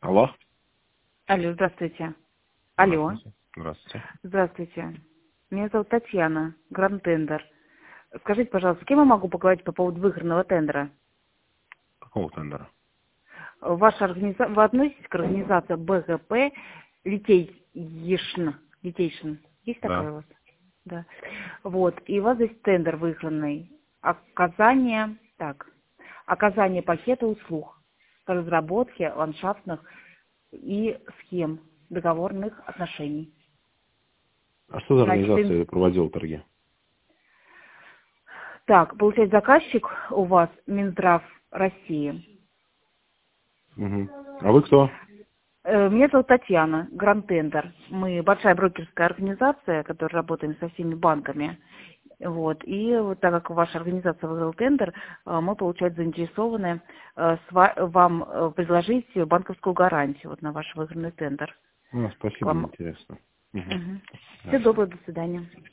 Алло. Алло, здравствуйте. Алло. Здравствуйте. Здравствуйте. Меня зовут Татьяна, Гранд Тендер. Скажите, пожалуйста, с кем я могу поговорить по поводу выигранного тендера? Какого тендера? Ваша организация, вы относитесь к организации БГП Литейшн? Есть такая Да. у вас? Да. Вот. И у вас здесь тендер выигранный. Оказание пакета услуг по разработке ландшафтных и схем договорных отношений. А что за Значит, организация проводила торги? Так, получается, заказчик у вас Минздрав России. Угу. А вы кто? Меня зовут Татьяна, Гранд Тендер. Мы большая брокерская организация, которая работаем со всеми банками. Вот. И вот так как ваша организация выиграла тендер, мы, получается, заинтересованы вам предложить банковскую гарантию вот на ваш выигранный тендер. Спасибо, Вам... интересно. Угу. Угу. Всего доброго, до свидания.